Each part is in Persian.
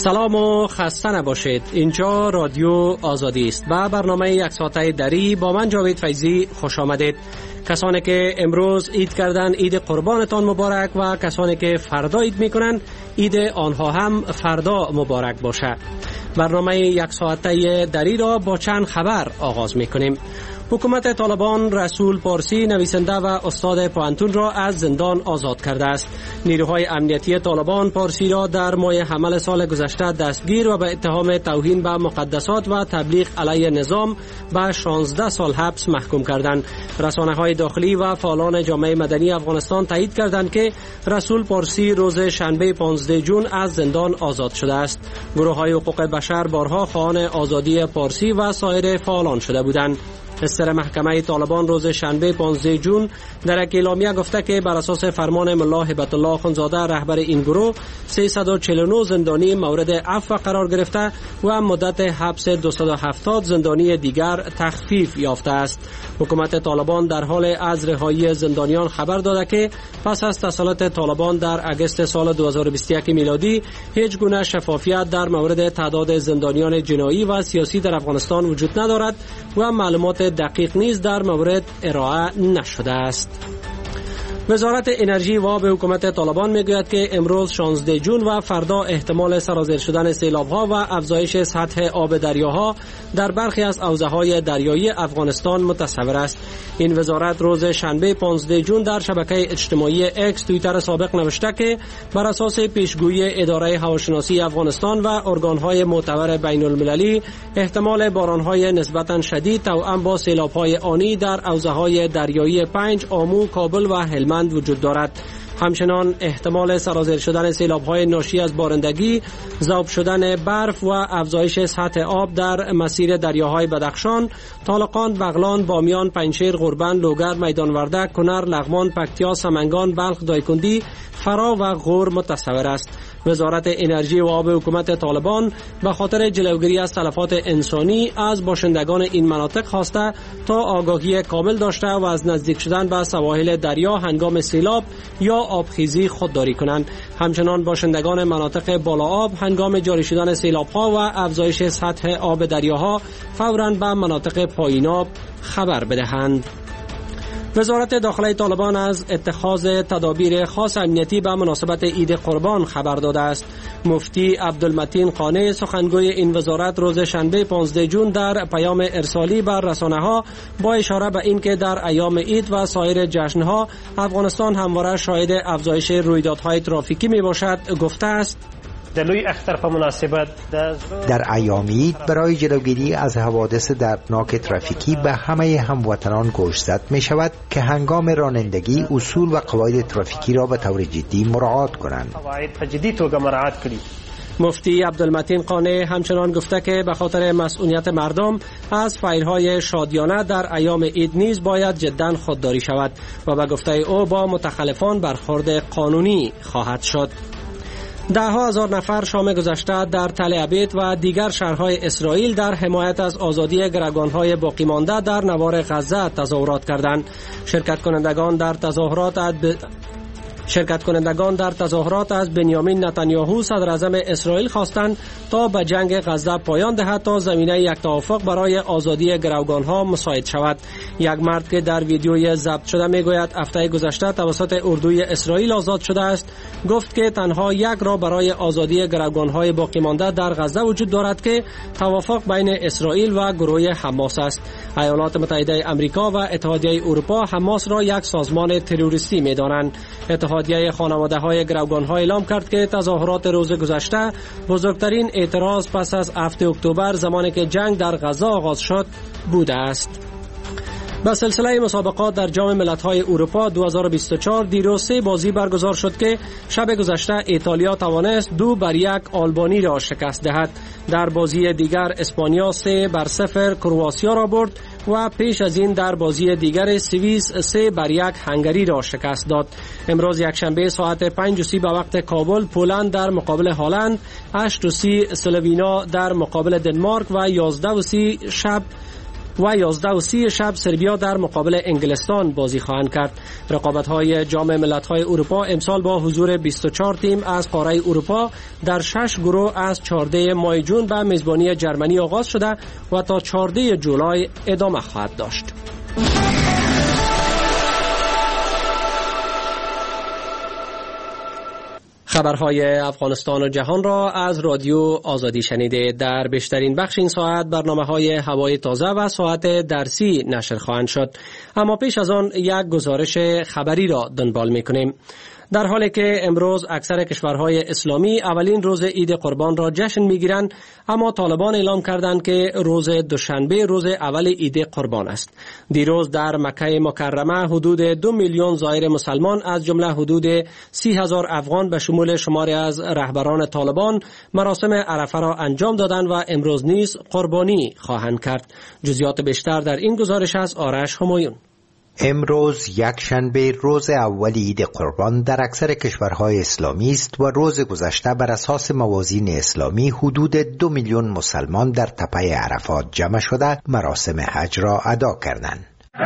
سلام و خسته نباشید. اینجا رادیو آزادی است و برنامه یک ساعته دری با من جاوید فیضی خوش آمدید. کسانی که امروز عید کردن عید قربانتان مبارک و کسانی که فردا عید میکنن عید آنها هم فردا مبارک باشه. برنامه یک ساعته دری را با چند خبر آغاز میکنیم. حکومت طالبان رسول پارسی نویسنده و استاد پوهنتون را از زندان آزاد کرده است. نیروهای امنیتی طالبان پارسی را در ماه حمل سال گذشته دستگیر و به اتهام توهین به مقدسات و تبلیغ علیه نظام به 16 سال حبس محکوم کردند. رسانه‌های داخلی و فعالان جامعه مدنی افغانستان تایید کردند که رسول پارسی روز شنبه 15 جون از زندان آزاد شده است. گروه‌های حقوق بشر بارها خواهان آزادی پارسی و سایر فعالان شده بودند. استر محکمه طالبان روز شنبه 15 جون در یک اعلامیه گفته که بر اساس فرمان ملا هبت الله اخوندزاده رهبر این گروه 349 زندانی مورد عفو قرار گرفته و مدت حبس 270 زندانی دیگر تخفیف یافته است. حکومت طالبان در حال از رهایی زندانیان خبر داده که پس از تسلط طالبان در اگست سال 2021 میلادی هیچ گونه شفافیت در مورد تعداد زندانیان جنایی و سیاسی در افغانستان وجود ندارد و معلومات دقیق نیز در مورد ارائه نشده است. وزارت انرژی و به حکومت طالبان میگوید که امروز 16 جون و فردا احتمال سرازیر شدن سیلاب‌ها و افزایش سطح آب دریاها در برخی از حوزه‌های دریایی افغانستان متصور است. این وزارت روز شنبه 15 جون در شبکه اجتماعی اکس توییتر سابق نوشته که بر اساس پیشگویی اداره هواشناسی افغانستان و ارگان‌های معتبر بین‌المللی احتمال باران‌های نسبتاً شدید توأم با سیلاب‌های آنی در حوزه‌های دریایی پنج، آمو، کابل و هلمند وجود دارد. همچنان احتمال سرازیر شدن سیلاب‌های ناشی از بارندگی، ذوب شدن برف و افزایش سطح آب در مسیر دریاهای بدخشان، طالقان، بغلان، بامیان، پنجشیر، غربن، لوگر، میدان وردک، کنر، لغمان، پکتیا، سمنگان، بلخ، دایکندی، فرا و غور متصور است. وزارت انرژی و آب حکومت طالبان به خاطر جلوگیری از تلفات انسانی از باشندگان این مناطق خواسته تا آگاهی کامل داشته و از نزدیک شدن به سواحل دریا هنگام سیلاب یا آبخیزی خودداری کنند. همچنان باشندگان مناطق بالا آب هنگام جاری شدن سیلاب‌ها و افزایش سطح آب دریاها فوراً به مناطق پایین آب خبر بدهند. وزارت داخلی طالبان از اتخاذ تدابیر خاص امنیتی به مناسبت عید قربان خبر داده است. مفتی عبدالمتین قانع سخنگوی این وزارت روز شنبه 15 جون در پیام ارسالی بر رسانه‌ها با اشاره به اینکه در ایام عید و سایر جشن‌ها افغانستان همواره شاهد افزایش رویدادهای ترافیکی میباشد گفته است: در ایام عید برای جلوگیری از حوادث دردناک ترافیکی به همه هموطنان گوشزد می شود که هنگام رانندگی اصول و قواعد ترافیکی را به طور جدی مراعات کنند. مفتی عبدالمتین قانع همچنان گفته که به خاطر مسئولیت مردم از فعالهای شادیانه در ایام عید نیز باید جداً خودداری شود و به گفته او با متخلفان برخورد قانونی خواهد شد. ده ها هزار نفر شام گذشته در تل ابیب و دیگر شهرهای اسرائیل در حمایت از آزادی گروگان‌های باقی مانده در نوار غزه تظاهرات کردند. شرکت کنندگان در تظاهرات از بنیامین نتانیاهو صدر اعظم اسرائیل خواستند تا به جنگ غزه پایان دهد تا زمینه یک توافق برای آزادی گروگان‌ها مساعد شود. یک مرد که در ویدیوی ضبط شده میگوید هفته گذشته توسط اردوی اسرائیل آزاد شده است، گفت که تنها یک راه برای آزادی گروگان‌های باقی مانده در غزه وجود دارد که توافق بین اسرائیل و گروه حماس است. ایالات متحده آمریکا و اتحادیه اروپا حماس را یک سازمان تروریستی می‌دانند. اتحادیه خانواده‌های گروگان‌ها اعلام کرد که تظاهرات روز گذشته بزرگترین اعتراض پس از 7 اکتبر زمانی که جنگ در غزه آغاز شد بوده است. به سلسله مسابقات در جام ملت‌های اروپا 2024 دیروز 3 بازی برگزار شد که شب گذشته ایتالیا توانست 2-1 آلبانی را شکست دهد. در بازی دیگر اسپانیا 3-0 کرواتیا را برد و پیش از این در بازی دیگر سوئیس 3-1 هنگری را شکست داد. امروز یکشنبه ساعت 5:30 به وقت کابل پولند در مقابل هلند، 8:30 اسلوونیا در مقابل دنمارک و 11:30 شب و 11:30 شب سربیا در مقابل انگلستان بازی خواهند کرد. رقابت‌های جام ملت‌های اروپا امسال با حضور 24 تیم از قاره اروپا در 6 گروه از 14 ماه جون به میزبانی جرمنی آغاز شده و تا 14 جولای ادامه خواهد داشت. خبرهای افغانستان و جهان را از رادیو آزادی شنیده. در بیشترین بخش این ساعت برنامه‌های هوای تازه و ساعت درسی نشر خواهند شد، اما پیش از آن یک گزارش خبری را دنبال می‌کنیم. در حالی که امروز اکثر کشورهای اسلامی اولین روز عید قربان را جشن می‌گیرند، اما طالبان اعلام کردند که روز دوشنبه روز اول عید قربان است. دیروز در مکه مکرمه حدود 2 میلیون زائر مسلمان از جمله حدود 30,000 افغان به شمول شماری از رهبران طالبان مراسم عرفه را انجام دادند و امروز نیز قربانی خواهند کرد. جزئیات بیشتر در این گزارش از آرش همایون. امروز یکشنبه روز اول عید قربان در اکثر کشورهای اسلامی است و روز گذشته بر اساس موازین اسلامی حدود 2 میلیون مسلمان در تپه عرفات جمع شده مراسم حج را ادا کردند.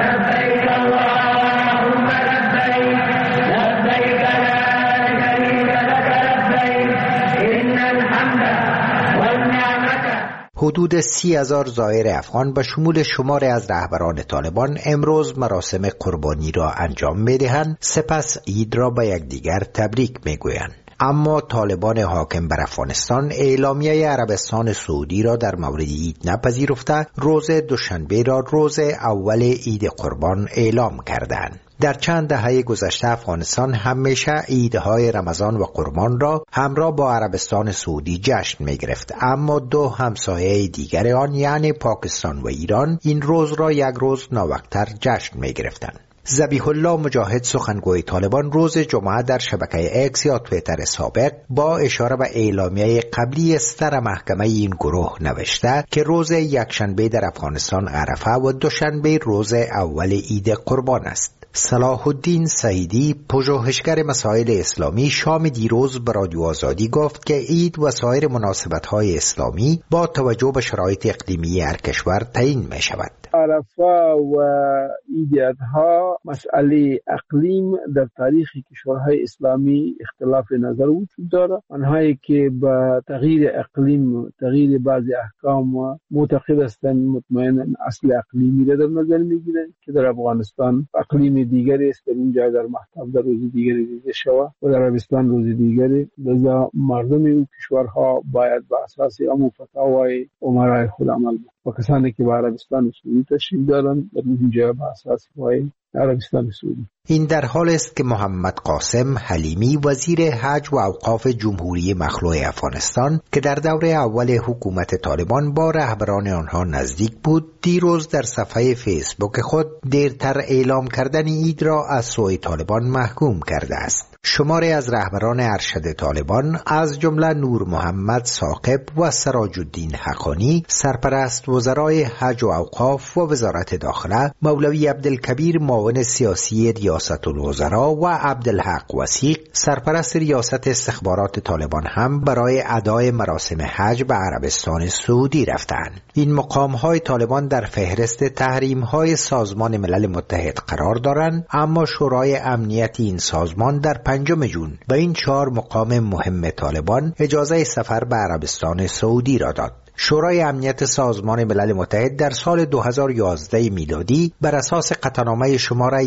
حدود 30,000 زائر افغان به شمول شمار از رهبران طالبان امروز مراسم قربانی را انجام می‌دهند، سپس عید را به یکدیگر تبریک می‌گویند. اما طالبان حاکم بر افغانستان اعلامیه عربستان سعودی را در مورد عید نپذیرفته، روز دوشنبه را روز اول عید قربان اعلام کردند. در چند دهه گذشته افغانستان همیشه عیدهای رمضان و قربان را همراه با عربستان سعودی جشن می گرفت، اما دو همسایه دیگر آن یعنی پاکستان و ایران این روز را یک روز ناوقت‌تر جشن می گرفتند. ذبیح الله مجاهد سخنگوی طالبان روز جمعه در شبکه اکس یا توییتر سابق با اشاره به اعلامیه قبلی صدر محکمه این گروه نوشته که روز یکشنبه در افغانستان عرفه و دوشنبه روز اول عید قربان است. صلاح الدین سعیدی، پژوهشگر مسائل اسلامی، شام دیروز به رادیو آزادی گفت که عید و سایر مناسبت‌های اسلامی با توجه به شرایط اقلیمی هر کشور تعیین می شود. عرفه و عید اضحی مسئله اقلیم در تاریخ کشورهای اسلامی اختلاف نظر وجود دارد. آنهایی که به تغییر اقلیم، تغییر بعضی احکام معتقد هستند، مطمئنا اصل اقلیمی را در نظر میگیرند که در افغانستان اقلیم دیگری است، در اونجا در مهتاب در روز دیگری دیده شود و در عربستان روز دیگری. لذا مردم این کشورها باید به اساس امو فتاوای امرای خود عمل کنند و کسانی که به عربستان سعودی تشریف دارند در اونجا به اساس فتاوای عربستان سعودی. این در حال است که محمد قاسم حلیمی وزیر حج و اوقاف جمهوری مخلوع افغانستان که در دوره اول حکومت طالبان با رهبران آنها نزدیک بود، دیروز در صفحه فیسبوک خود دیرتر اعلام کردن عید را از سوی طالبان محکوم کرده است. شماری از رهبران ارشد طالبان از جمله نور محمد ثاقب و سراج الدین حقانی، سرپرست وزرای حج و اوقاف و وزارت داخله، مولوی عبدالکبیر معاون سیاسی ریاست الوزراء و عبدالحق وثیق، سرپرست ریاست استخبارات طالبان هم برای ادای مراسم حج به عربستان سعودی رفتند. این مقام‌های طالبان در فهرست تحریم‌های سازمان ملل متحد قرار دارند، اما شورای امنیت این سازمان در 5 جون به این 4 مقام مهم طالبان اجازه سفر به عربستان سعودی را داد. شورای امنیت سازمان ملل متحد در سال 2011 میلادی بر اساس قطعنامه شماره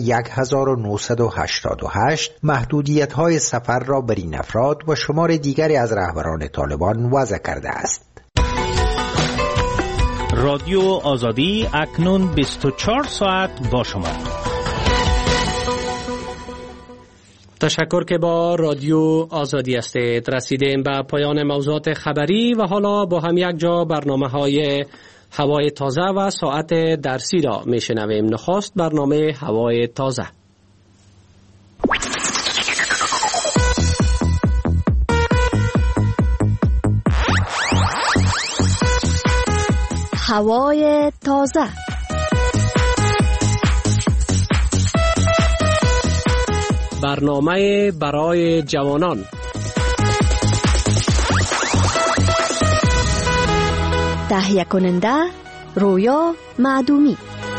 1988 محدودیت‌های سفر را بر این افراد و شمار دیگری از رهبران طالبان وضع کرده است. رادیو آزادی اکنون 24 ساعت با شما. تشکر که با رادیو آزادی هستید. رسیدیم به پایان موضوعات خبری و حالا با هم یک جا برنامه‌های هوای تازه و ساعت درسی را میشنویم. نخست برنامه هوای تازه. هوای تازه. برنامه برای جوانان. تهیه کننده رویا معدومی.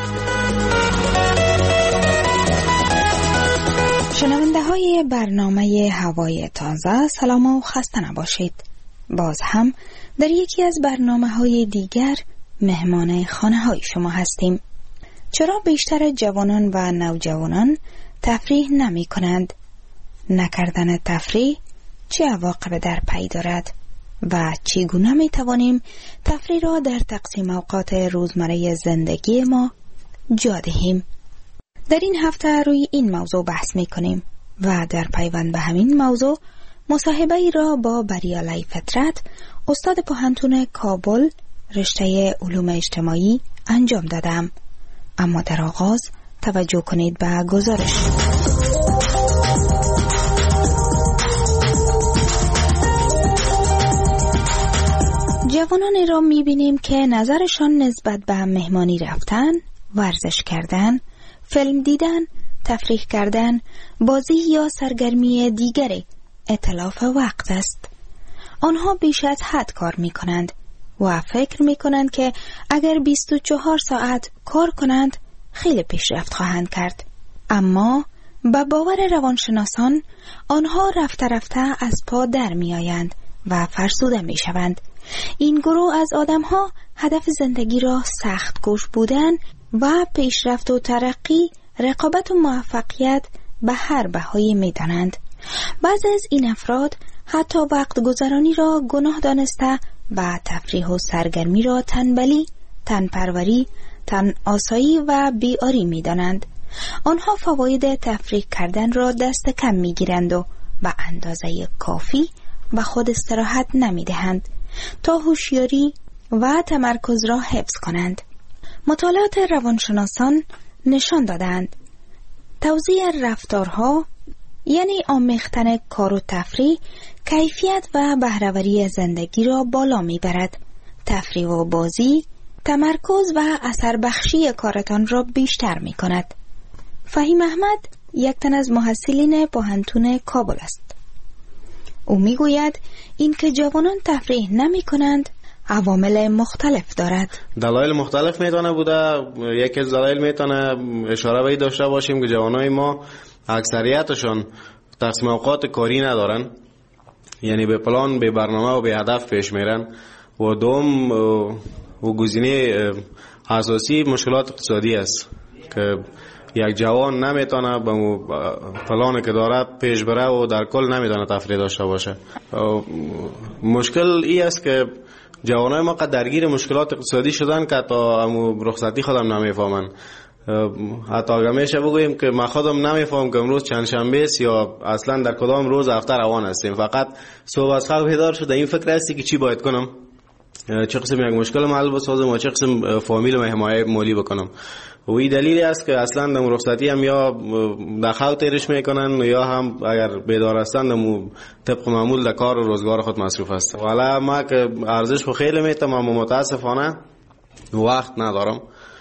شنونده های برنامه هوای تازه، سلام و خسته نباشید. باز هم در یکی از برنامه های دیگر مهمان خانه های شما هستیم. چرا بیشتر جوانان و نوجوانان تفریح نمی کنند؟ نکردن تفریح چه عواقب در پی دارد؟ و چگونه می توانیم تفریح را در تقسیم اوقات روزمره زندگی ما جا دهیم؟ در این هفته روی این موضوع بحث می کنیم و در پیوند به همین موضوع مصاحبه ای را با بریالی فطرت، استاد پوهنتون کابل رشته علوم اجتماعی انجام دادم. اما در آغاز توجه کنید به گزارش. جوانانی را می‌بینیم که نظرشان نسبت به مهمانی رفتن، ورزش کردن، فیلم دیدن، تفریح کردن، بازی یا سرگرمی دیگری اتلاف وقت است. آنها بیش از حد کار می‌کنند و فکر می‌کنند که اگر 24 ساعت کار کنند خیلی پیشرفت خواهند کرد. اما به باور روانشناسان آنها رفته رفته از پا در می‌آیند و فرسوده می‌شوند. این گروه از آدم‌ها هدف زندگی را سخت کوش بودن و پیشرفت و ترقی، رقابت و موفقیت به هر بهایی می‌دانند. بعضی از این افراد حتی وقت گذرانی را گناه دانسته و تفریح و سرگرمی را تنبلی، تنپروری، تن آسایی و بیاری می‌دانند. آنها فواید تفریح کردن را دست کم می‌گیرند و به اندازه کافی به خود استراحت نمی‌دهند تا هوشیاری و تمرکز را حفظ کنند. مطالعات روانشناسان نشان دادند توزیع رفتارها، یعنی آمیختن کار و تفریح، کیفیت و بهره‌وری زندگی را بالا میبرد. تفریح و بازی تمرکز و اثر بخشی کارتان را بیشتر می کند. فهیم احمد یک تن از محصلین پوهنتون کابل است. او می گوید این که جوانان تفریح نمی کنند عوامل مختلف دارد. دلایل مختلف میتونه بوده. یکی از دلایل میتونه اشاره به این داشته باشیم که جوانای ما اکثریتشون تقسیم اوقات کاری ندارن، یعنی به پلان، به برنامه و به هدف پیش میرن. و دوم و گزینه اساسی مشکلات اقتصادی است که یک جوان نمیتونه به پلانی که داره پیش بره و در کل نمیتونه تفریح داشته باشه. مشکل ای است که جوانای ما قد درگیر مشکلات اقتصادی شدن که تا رخصتی خودم نمیفهمن. حتی اگر میشه بگوییم که من خودم نمیفهم که امروز چند شنبه است یا اصلا در کدام روز هفته روان هستیم. فقط صبح از خواب بیدار شده این فکر هستی که چی باید کنم، چه قسم یک مشکل حل بسازم و چه قسم فامیل و حمایت مالی بکنم. و این دلیلی است که اصلا در رخصتی هم یا در خواب تیرش میکنن یا هم اگر بیدار هستن طبق معمول در کار و روزگار خود مصروف هست. والا ما که ارزش خو خیلی میتم اما متاسفانه وقت ندارم،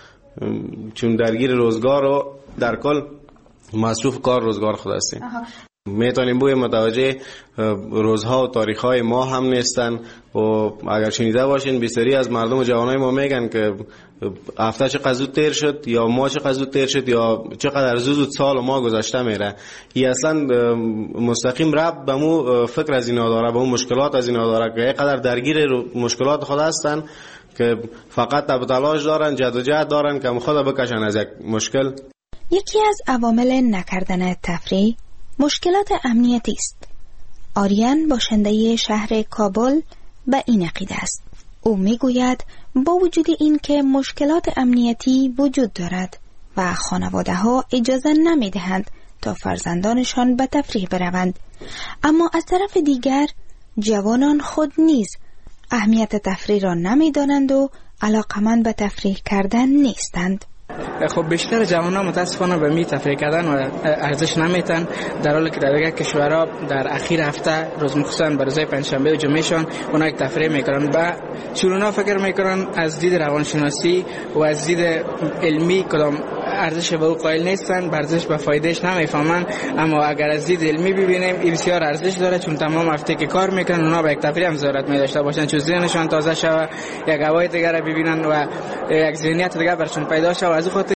چون درگیر روزگار و در کل مصروف کار روزگار خود هستیم. میتونیم بوی متوجه روزها و تاریخهای ما هم نیستن. و اگر شنیده باشین بسیاری از مردم و جوانای ما میگن که هفته چقدر زود تیر شد یا ماه چقدر زود تیر شد یا چقدر زود سال و ماه گذشته میره. این اصلا مستقیم ربط به مو فکر از اینا داره، به مو مشکلات از اینا داره که اینقدر درگیر مشکلات خود هستن که فقط تب تلاش دارن، جد و جهد دارن که خود بکشن از یک مشکل. یکی از عوامل نکردن تفریح مشکلات امنیتی است. آریان باشنده شهر کابل به این عقیده است. او میگوید با وجود این که مشکلات امنیتی وجود دارد و خانواده ها اجازه نمی دهند تا فرزندانشان به تفریح بروند، اما از طرف دیگر جوانان خود نیز اهمیت تفریح را نمی دانند و علاقمند به تفریح کردن نیستند. خب بیشتر جوانان متاسفانه به می تفریح کردن و ارزش نمیتن، در حالی که در دیگر کشورها در اخیر هفته روز مخصوصا به روزهای پنجشنبه و جمعهشان اونها تفریح میکنن. و چون فکر میکنن از دید روانشناسی و از دید علمی کدام ارزش به او قائل نیستن، ورزش به فایدهش نمیفهمن. اما اگر از دید علمی ببینیم این بسیار ارزش داره، چون تمام هفته که کار میکنن اونا به یک تفریح هم ضرورت می داشته باشن، چون ذهنشان تازه شوه، یک هوای دیگر ببینن و یک ذهنیت دیگر برشون پیدا شوه. از خاطر